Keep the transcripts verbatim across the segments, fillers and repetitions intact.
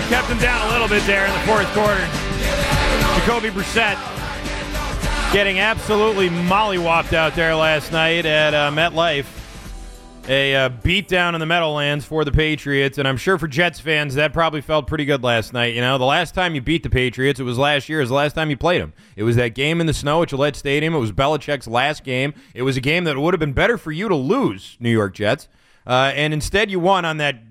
kept them down a little bit there in the fourth quarter. Jacoby Brissett getting absolutely mollywopped out there last night at uh, MetLife. A uh, beatdown in the Meadowlands for the Patriots, and I'm sure for Jets fans that probably felt pretty good last night. You know, the last time you beat the Patriots, it was last year. It was the last time you played them. It was that game in the snow at Gillette Stadium. It was Belichick's last game. It was a game that would have been better for you to lose, New York Jets, uh, and instead you won on that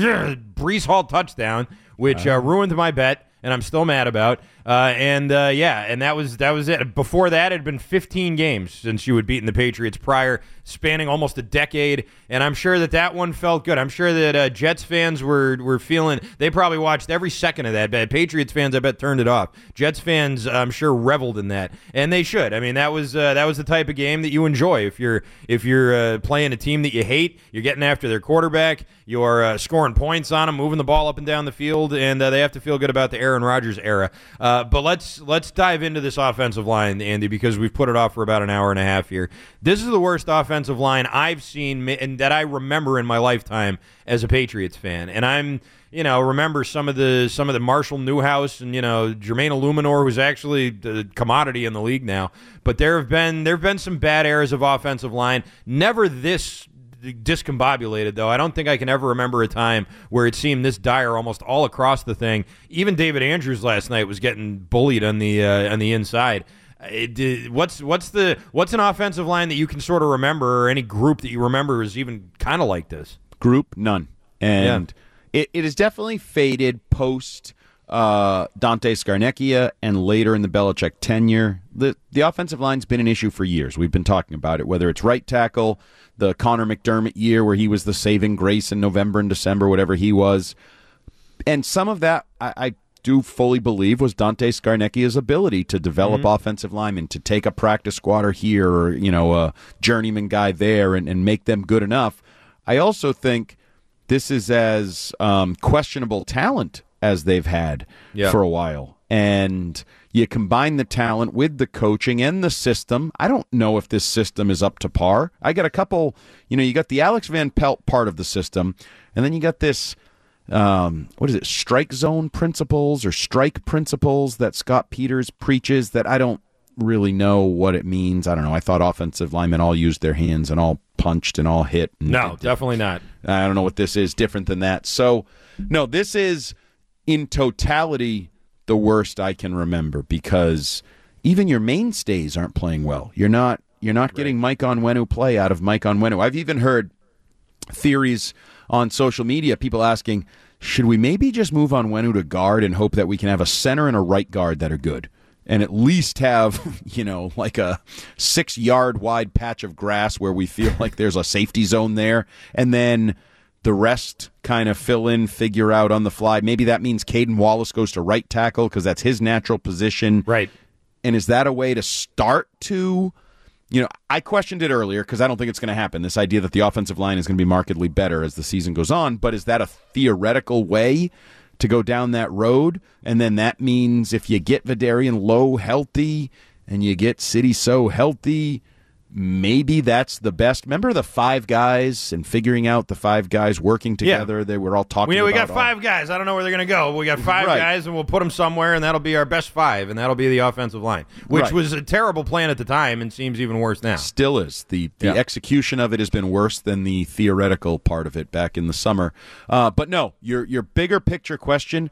Breece Hall touchdown, which uh, ruined my bet, and I'm still mad about. Uh, and uh, yeah, and that was that was it. Before that, it had been fifteen games since you had beaten the Patriots prior, spanning almost a decade. And I'm sure that that one felt good. I'm sure that uh, Jets fans were were feeling. They probably watched every second of that. But Patriots fans, I bet, turned it off. Jets fans, I'm sure, reveled in that, and they should. I mean, that was uh, that was the type of game that you enjoy if you're if you're uh, playing a team that you hate. You're getting after their quarterback. You're uh, scoring points on them, moving the ball up and down the field, and uh, they have to feel good about the Aaron Rodgers era. Uh, but let's let's dive into this offensive line, Andy, because we've put it off for about an hour and a half here. This is the worst offensive line I've seen and that I remember in my lifetime as a Patriots fan. And I'm, you know, remember some of the some of the Marshall Newhouse and, you know, Jermaine Illuminor, who's actually the commodity in the league now. But there have been there have been some bad eras of offensive line. Never this discombobulated, though. I don't think I can ever remember a time where it seemed this dire almost all across the thing. Even David Andrews last night was getting bullied on the uh, on the inside. It, what's what's the what's an offensive line that you can sort of remember, or any group that you remember is even kind of like this? Group, none. And yeah. it, it is definitely faded post uh, Dante Scarnecchia and later in the Belichick tenure. The, the offensive line's been an issue for years. We've been talking about it, whether it's right tackle, the Connor McDermott year where he was the saving grace in November and December, whatever he was. And some of that, I, I do fully believe, was Dante Scarnecchia's ability to develop mm-hmm. offensive linemen, to take a practice squatter here or, you know, a journeyman guy there and, and make them good enough. I also think this is as um, questionable talent as they've had yeah. for a while. And you combine the talent with the coaching and the system. I don't know if this system is up to par. I got a couple, you know, you got the Alex Van Pelt part of the system, and then you got this, um, what is it, strike zone principles or strike principles that Scott Peters preaches that I don't really know what it means. I don't know. I thought offensive linemen all used their hands and all punched and all hit. And no, definitely not. I don't know what this is different than that. So, no, this is in totality the worst I can remember, because even your mainstays aren't playing well. You're not you're not right. getting Mike Onwenu play out of Mike Onwenu. I've even heard theories on social media, people asking, should we maybe just move Onwenu to guard and hope that we can have a center and a right guard that are good, and at least have, you know, like a six-yard wide patch of grass where we feel like there's a safety zone there, and then the rest kind of fill in, figure out on the fly. Maybe that means Caden Wallace goes to right tackle because that's his natural position. Right. And is that a way to start to, you know, I questioned it earlier because I don't think it's going to happen, this idea that the offensive line is going to be markedly better as the season goes on. But is that a theoretical way to go down that road? And then that means if you get Vidarian Lowe healthy and you get City So healthy, maybe that's the best. Remember the five guys and figuring out the five guys working together? Yeah. They were all talking we, about We got five all... guys. I don't know where they're going to go. We got five right. guys, and we'll put them somewhere, and that'll be our best five, and that'll be the offensive line, which right. was a terrible plan at the time and seems even worse now. Still is. The the yeah. execution of it has been worse than the theoretical part of it back in the summer. Uh, but no, your your bigger picture question,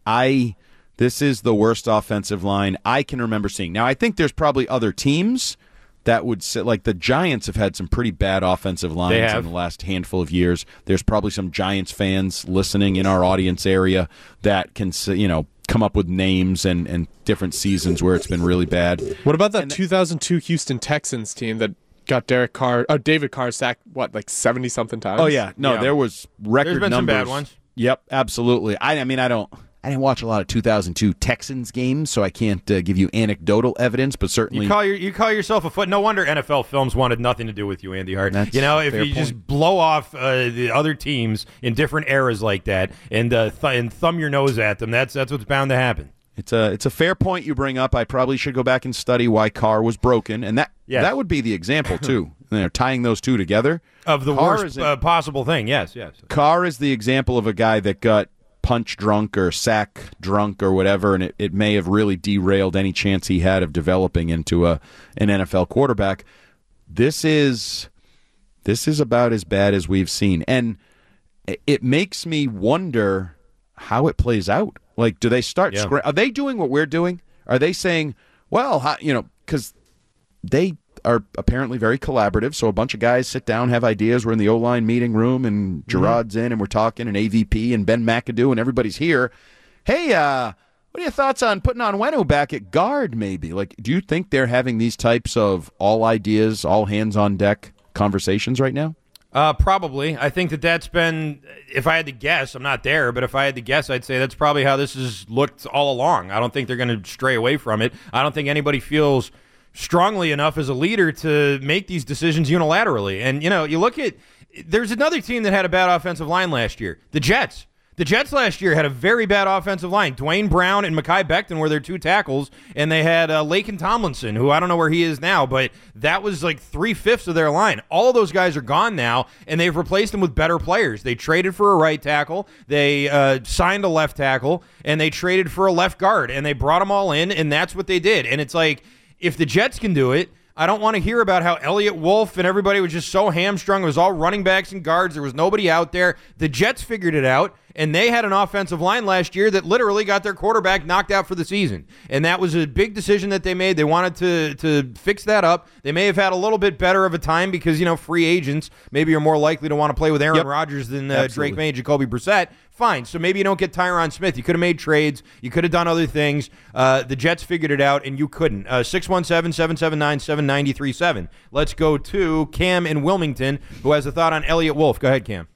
I this is the worst offensive line I can remember seeing. Now, I think there's probably other teams that would sit, like the Giants have had some pretty bad offensive lines in the last handful of years. There's probably some Giants fans listening in our audience area that can, you know, come up with names and, and different seasons where it's been really bad. What about that and, two thousand two Houston Texans team that got Derek Carr, oh, David Carr sacked, what, like seventy-something times? Oh, yeah. No, yeah. there was record There's been numbers. some bad ones. Yep, absolutely. I, I mean, I don't... I didn't watch a lot of two thousand two Texans games, so I can't uh, give you anecdotal evidence, but certainly... You call, your, you call yourself a foot... No wonder N F L Films wanted nothing to do with you, Andy Hart. That's you know, if you point. just blow off uh, the other teams in different eras like that and uh, th- and thumb your nose at them, that's that's what's bound to happen. It's a it's a fair point you bring up. I probably should go back and study why Carr was broken, and that yes. that would be the example, too. They're tying those two together. Of the Carr worst uh, possible thing, yes, yes. Carr is the example of a guy that got punch drunk or sack drunk or whatever, and it, it may have really derailed any chance he had of developing into a an N F L quarterback. This is this is about as bad as we've seen, and it makes me wonder how it plays out. Like, do they start? Yeah. Scra- are they doing what we're doing? Are they saying, well, how, you know, because they are apparently very collaborative. So a bunch of guys sit down, have ideas. We're in the O-line meeting room, and Gerard's mm-hmm. in, and we're talking, and A V P and Ben McAdoo, and everybody's here. Hey, uh, what are your thoughts on putting on Wenu back at guard, maybe? Like, do you think they're having these types of all ideas, all hands on deck conversations right now? Uh, probably. I think that that's been, if I had to guess, I'm not there, but if I had to guess, I'd say that's probably how this has looked all along. I don't think they're going to stray away from it. I don't think anybody feels strongly enough as a leader to make these decisions unilaterally. And, you know, you look at, there's another team that had a bad offensive line last year, the Jets. The Jets last year had a very bad offensive line. Dwayne Brown and Mekhi Becton were their two tackles, and they had uh, Laken Tomlinson, who I don't know where he is now, but that was like three-fifths of their line. All of those guys are gone now, and they've replaced them with better players. They traded for a right tackle, they uh, signed a left tackle, and they traded for a left guard, and they brought them all in, and that's what they did. And it's like, if the Jets can do it, I don't want to hear about how Elliott Wolf and everybody was just so hamstrung. It was all running backs and guards. There was nobody out there. The Jets figured it out, and they had an offensive line last year that literally got their quarterback knocked out for the season. And that was a big decision that they made. They wanted to to fix that up. They may have had a little bit better of a time because, you know, free agents maybe are more likely to want to play with Aaron yep. Rodgers than uh, Drake May and Jacoby Brissett. Fine. So maybe you don't get Tyron Smith. You could have made trades. You could have done other things. Uh, the Jets figured it out, and you couldn't. Uh, six one seven, seven seven nine, seven nine three seven. Let's go to Cam in Wilmington, who has a thought on Elliott Wolf. Go ahead, Cam.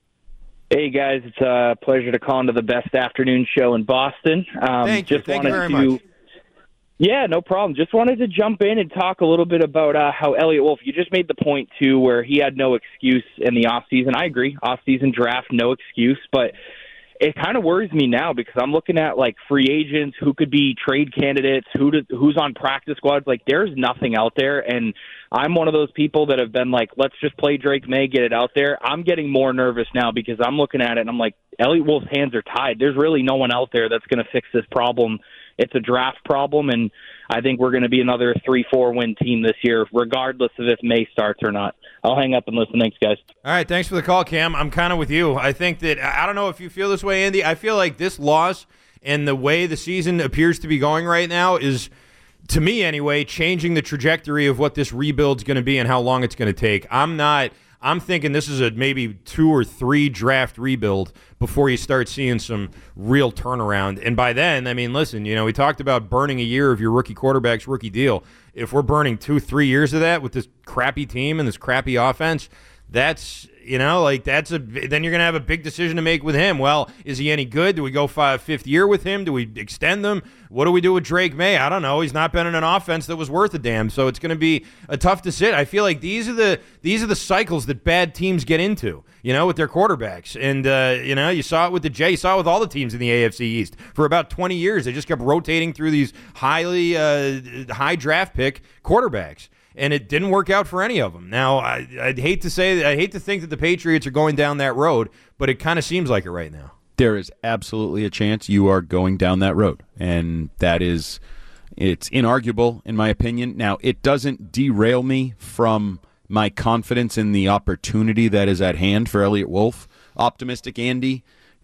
Hey, guys. It's a pleasure to call into the best afternoon show in Boston. Um, Thank you. just Thank you very to, much. Yeah, no problem. Just wanted to jump in and talk a little bit about uh, how Elliott Wolf, you just made the point, too, where he had no excuse in the offseason. I agree. Offseason draft, no excuse. But it kind of worries me now because I'm looking at, like, free agents, who could be trade candidates, who to, who's on practice squads. Like, there's nothing out there. And I'm one of those people that have been like, let's just play Drake May, get it out there. I'm getting more nervous now because I'm looking at it and I'm like, Elliott Wolf's hands are tied. There's really no one out there that's going to fix this problem. It's a draft problem, and I think we're going to be another three four win team this year, regardless of if May starts or not. I'll hang up and listen. Thanks, guys. All right, thanks for the call, Cam. I'm kind of with you. I think that, I don't know if you feel this way, Andy. I feel like this loss and the way the season appears to be going right now is, to me anyway, changing the trajectory of what this rebuild's going to be and how long it's going to take. I'm not – I'm thinking this is a maybe two or three draft rebuild before you start seeing some real turnaround. And by then, I mean, listen, you know, we talked about burning a year of your rookie quarterback's rookie deal. If we're burning two, three years of that with this crappy team and this crappy offense, that's, you know, like that's a, then you're going to have a big decision to make with him. Well, is he any good? Do we go five, fifth year with him? Do we extend them? What do we do with Drake May? I don't know. He's not been in an offense that was worth a damn. So it's going to be a tough decision. I feel like these are the, these are the cycles that bad teams get into, you know, with their quarterbacks. And, uh, you know, you saw it with the Jay, you saw it with all the teams in the A F C East for about twenty years. They just kept rotating through these highly, uh, high draft pick quarterbacks. And it didn't work out for any of them. Now, I, I'd hate to say that, I hate to think that the Patriots are going down that road, but it kind of seems like it right now. There is absolutely a chance you are going down that road, and that is, it's inarguable in my opinion. Now, it doesn't derail me from my confidence in the opportunity that is at hand for Elliott Wolf. Optimistic Andy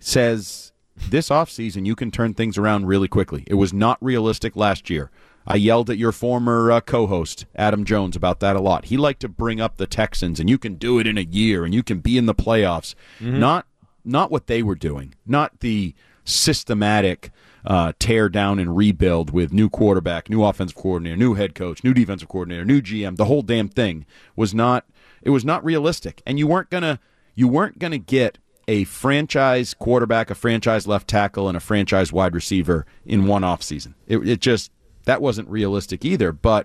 says this offseason you can turn things around really quickly. It was not realistic last year. I yelled at your former uh, co-host, Adam Jones, about that a lot. He liked to bring up the Texans, and you can do it in a year, and you can be in the playoffs. Mm-hmm. Not not what they were doing, not the systematic uh, tear down and rebuild with new quarterback, new offensive coordinator, new head coach, new defensive coordinator, new G M. The whole damn thing was not it was not realistic, and you weren't gonna you weren't gonna get a franchise quarterback, a franchise left tackle, and a franchise wide receiver in one offseason. It, it just That wasn't realistic either, but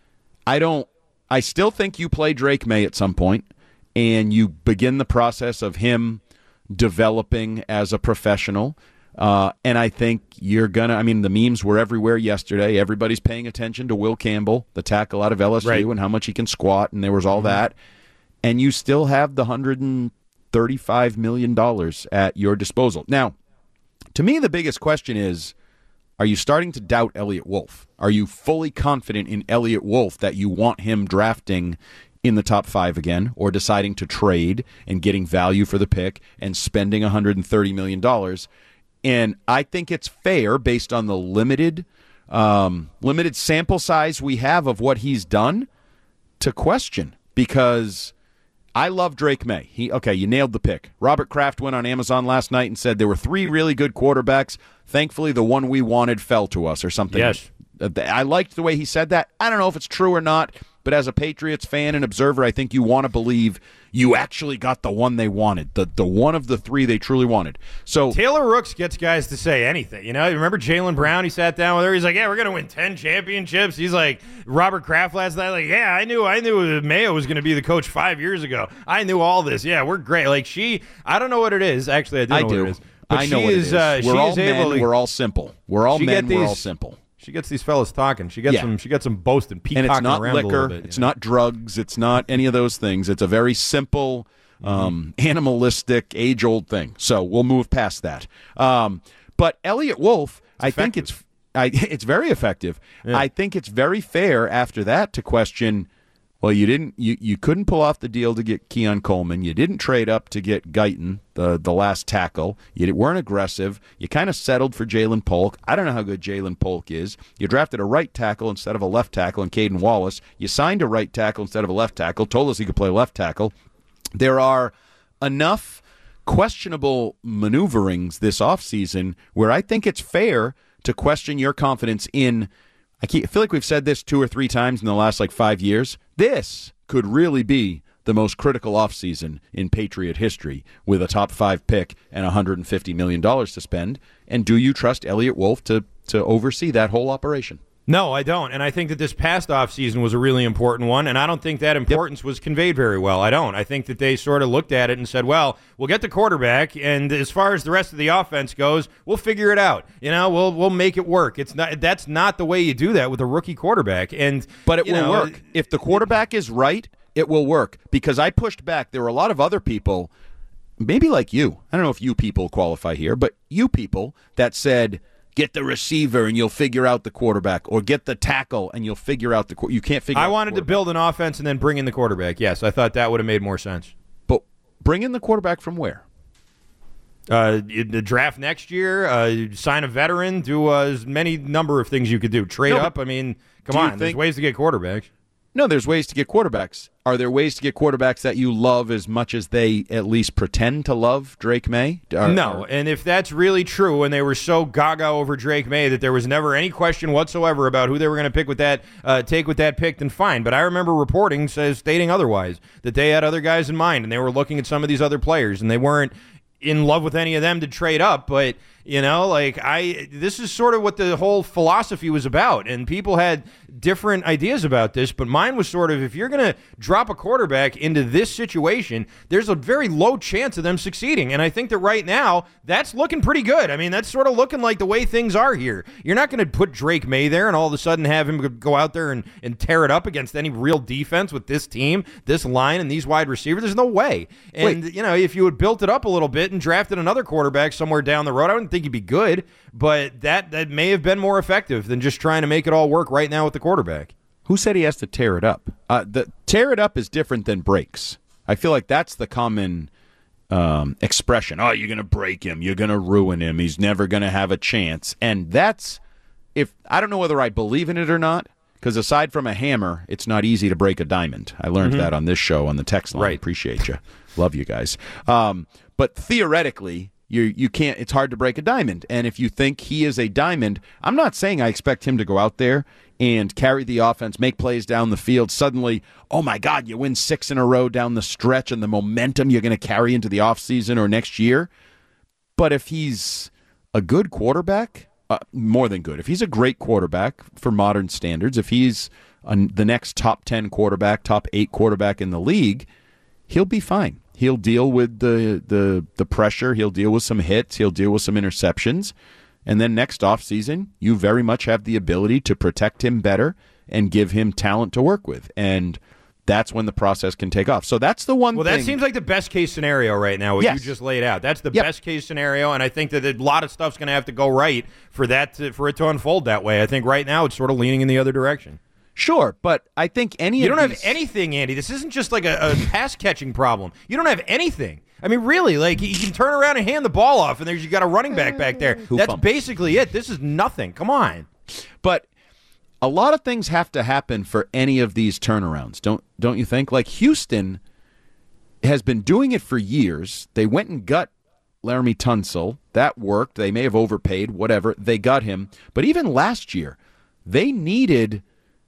I don't. I still think you play Drake May at some point, and you begin the process of him developing as a professional. Uh, and I think you're gonna. I mean, the memes were everywhere yesterday. Everybody's paying attention to Will Campbell, the tackle out of L S U, right, and how much he can squat, and there was all mm-hmm. that. And you still have the one hundred thirty-five million dollars at your disposal. Now, To me, the biggest question is, are you starting to doubt Elliott Wolf? Are you fully confident in Elliott Wolf that you want him drafting in the top five again, or deciding to trade and getting value for the pick and spending one hundred thirty million dollars? And I think it's fair, based on the limited um, limited sample size we have of what he's done, to question, because I love Drake May. He okay, you nailed the pick. Robert Kraft went on Amazon last night and said there were three really good quarterbacks. Thankfully, the one we wanted fell to us, or something. Yes. I liked the way he said that. I don't know if it's true or not, but as a Patriots fan and observer, I think you want to believe you actually got the one they wanted, the the one of the three they truly wanted. So Taylor Rooks gets guys to say anything. You know, you remember Jaylen Brown? He sat down with her. He's like, "Yeah, we're gonna win ten championships." He's like, Robert Kraft last night, like, "Yeah, I knew, I knew Mayo was gonna be the coach five years ago. I knew all this. Yeah, we're great." Like she, I don't know what it is. Actually, I do know I what do. it is. But I know she what is, it is. Uh, we're she all is men. able to, we're all simple. We're all she men. these, we're all simple. She gets these fellas talking. She gets Yeah. some. She gets some boasting, peacocking And it's not around a little liquor. bit, It's you know? not drugs. It's not any of those things. It's a very simple, um, mm-hmm. animalistic, age-old thing. So we'll move past that. Um, but Elliott Wolf, I think it's I, it's very effective. Yeah. I think it's very fair after that to question, well, you didn't you, you couldn't pull off the deal to get Keon Coleman. You didn't trade up to get Guyton, the the last tackle. You weren't aggressive. You kind of settled for Jalen Polk. I don't know how good Jalen Polk is. You drafted a right tackle instead of a left tackle in Caden Wallace. You signed a right tackle instead of a left tackle, told us he could play left tackle. There are enough questionable maneuverings this offseason where I think it's fair to question your confidence in, I feel like we've said this two or three times in the last like five years. This could really be the most critical offseason in Patriot history, with a top five pick and one hundred fifty million dollars to spend. And do you trust Elliott Wolf to, to oversee that whole operation? No, I don't. And I think that this past offseason was a really important one, and I don't think that importance yep. was conveyed very well. I don't. I think that they sort of looked at it and said, well, we'll get the quarterback, and as far as the rest of the offense goes, we'll figure it out. You know, we'll we'll make it work. It's not that's not the way you do that with a rookie quarterback. And But it will know, work. If the quarterback is right, it will work. Because I pushed back. There were a lot of other people, maybe like you. I don't know if you people qualify here, but you people that said, get the receiver and you'll figure out the quarterback, or get the tackle and you'll figure out the quarterback. You can't figure I out wanted the to build an offense and then bring in the quarterback. Yes, I thought that would have made more sense. But bring in the quarterback from where? Uh, the draft next year, uh, sign a veteran, do uh, as many number of things you could do. Trade no, up. I mean, come on. There's Think- ways to get quarterbacks. No, there's ways to get quarterbacks. Are there ways to get quarterbacks that you love as much as they at least pretend to love Drake May? Are, no, are, and if that's really true, and they were so gaga over Drake May that there was never any question whatsoever about who they were going to pick with that, uh, take with that pick, then fine. But I remember reporting says stating otherwise, that they had other guys in mind, and they were looking at some of these other players, and they weren't in love with any of them to trade up. But you know, like I, this is sort of what the whole philosophy was about, and people had different ideas about this, but mine was sort of, if you're going to drop a quarterback into this situation, there's a very low chance of them succeeding, and I think that right now, that's looking pretty good. I mean, that's sort of looking like the way things are here. You're not going to put Drake May there and all of a sudden have him go out there and, and tear it up against any real defense with this team, this line, and these wide receivers. There's no way. And, Wait. you know, if you had built it up a little bit and drafted another quarterback somewhere down the road, I wouldn't think he'd be good, but that, that may have been more effective than just trying to make it all work right now with the quarterback. Who said he has to tear it up? Uh, the tear it up is different than breaks. I feel like that's the common um, expression. Oh, you're going to break him. You're going to ruin him. He's never going to have a chance. And that's, if I don't know whether I believe in it or not, because aside from a hammer, it's not easy to break a diamond. I learned mm-hmm. that on this show on the text line. Right. Appreciate you. Love you guys. Um, but theoretically, You you can't. It's hard to break a diamond. And if you think he is a diamond, I'm not saying I expect him to go out there and carry the offense, make plays down the field. Suddenly, oh my God, you win six in a row down the stretch, and the momentum you're going to carry into the offseason or next year. But if he's a good quarterback, uh, more than good, if he's a great quarterback for modern standards, if he's a, the next top ten quarterback, top eight quarterback in the league, he'll be fine. He'll deal with the, the the pressure. He'll deal with some hits. He'll deal with some interceptions. And then next offseason, you very much have the ability to protect him better and give him talent to work with. And that's when the process can take off. So that's the one well, thing. Well, that seems like the best case scenario right now, what yes. you just laid out. That's the yep. best case scenario, and I think that a lot of stuff's going to have to go right for that to, for it to unfold that way. I think right now it's sort of leaning in the other direction. Sure, but I think any You of don't these... have anything, Andy. This isn't just like a, a pass-catching problem. You don't have anything. I mean, really, like, you can turn around and hand the ball off, and there's you got a running back back there. Who That's fumbles? basically it. This is nothing. Come on. But a lot of things have to happen for any of these turnarounds, don't don't you think? Like Houston has been doing it for years. They went and got Laramie Tunsil. That worked. They may have overpaid, whatever. They got him. But even last year, they needed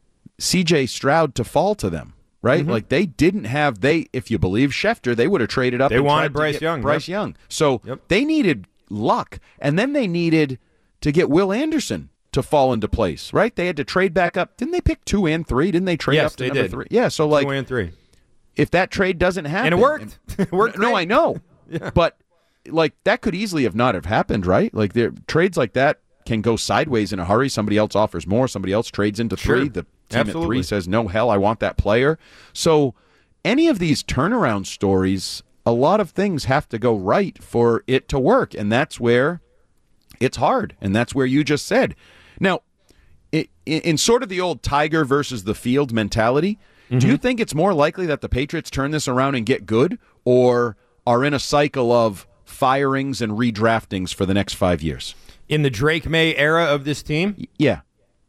C J Stroud to fall to them, right? Mm-hmm. Like they didn't have, they, if you believe Schefter, they would have traded up they and wanted tried Bryce to get Young. Bryce yep. Young. So yep. they needed luck. And then they needed to get Will Anderson to fall into place, right? They had to trade back up. Didn't they pick two and three? Didn't they trade yes, up to they number did. three? Yeah, so like two and three. If that trade doesn't happen, and it worked. And, it worked. No, great. I know, yeah. but like that could easily have not have happened, right? Like there trades like that can go sideways in a hurry. Somebody else offers more. Somebody else trades into sure. three. The team Absolutely. at three says, "No, hell, I want that player." So any of these turnaround stories, a lot of things have to go right for it to work, and that's where it's hard, and that's where you just said. Now, in, in sort of the old tiger versus the field mentality, mm-hmm. do you think it's more likely that the Patriots turn this around and get good, or are in a cycle of firings and redraftings for the next five years? In the Drake May era of this team? Yeah.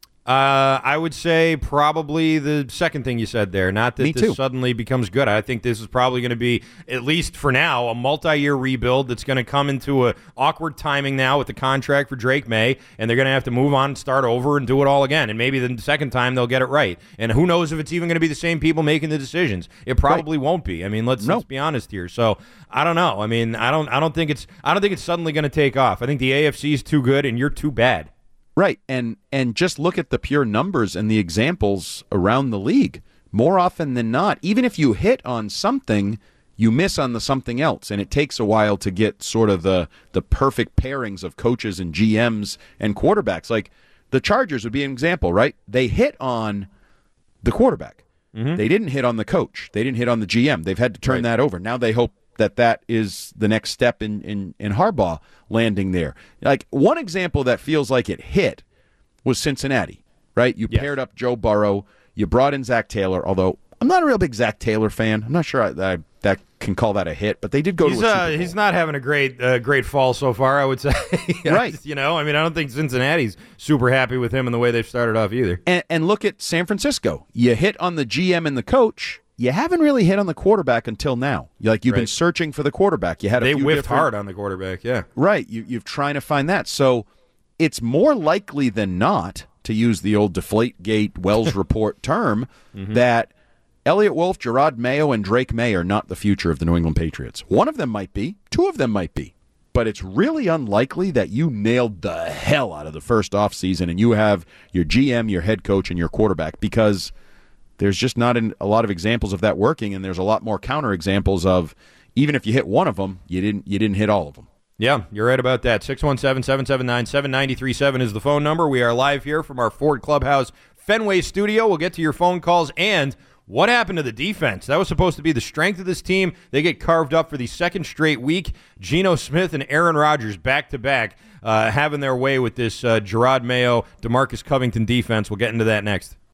Uh, I would say probably the second thing you said there. Not that Me this too. suddenly becomes good. I think this is probably going to be, at least for now, a multi-year rebuild that's going to come into a awkward timing now with the contract for Drake May, and they're going to have to move on, start over, and do it all again. And maybe the second time they'll get it right. And who knows if it's even going to be the same people making the decisions? It probably right. won't be. I mean, let's, no. let's be honest here. So I don't know. I mean, I don't. I don't think it's. I don't think it's suddenly going to take off. I think the A F C is too good, and you're too bad. Right, and and just look at the pure numbers and the examples around the league. More often than not, even if you hit on something, you miss on the something else, and it takes a while to get sort of the the perfect pairings of coaches and G Ms and quarterbacks. Like the Chargers would be an example, right? They hit on the quarterback. Mm-hmm. They didn't hit on the coach. They didn't hit on the G M. They've had to turn right. that over. Now they hope that that is the next step in, in, in Harbaugh landing there. Like one example that feels like it hit was Cincinnati, right? You yes. paired up Joe Burrow. You brought in Zach Taylor, although I'm not a real big Zach Taylor fan. I'm not sure I, I that can call that a hit, but they did go he's, to a Super uh, Bowl. He's not having a great uh, great fall so far, I would say. Right. You know, I mean, I don't think Cincinnati's super happy with him and the way they've started off either. And, and look at San Francisco. You hit on the G M and the coach. You haven't really hit on the quarterback until now. Like you've right. been searching for the quarterback. You had a they few whiffed different... hard on the quarterback, yeah. Right. You, you've trying to find that. So it's more likely than not, to use the old Deflategate Wells Report term, mm-hmm. that Elliott Wolf, Gerard Mayo, and Drake May are not the future of the New England Patriots. One of them might be. Two of them might be. But it's really unlikely that you nailed the hell out of the first offseason and you have your G M, your head coach, and your quarterback, because there's just not an, a lot of examples of that working, and there's a lot more counter examples of even if you hit one of them, you didn't you didn't hit all of them. Yeah, you're right about that. six one seven, seven seven nine, seven nine three seven is the phone number. We are live here from our Ford Clubhouse Fenway studio. We'll get to your phone calls. And what happened to the defense? That was supposed to be the strength of this team. They get carved up for the second straight week. Geno Smith and Aaron Rodgers back-to-back uh, having their way with this uh, Gerard Mayo, DeMarcus Covington defense. We'll get into that next.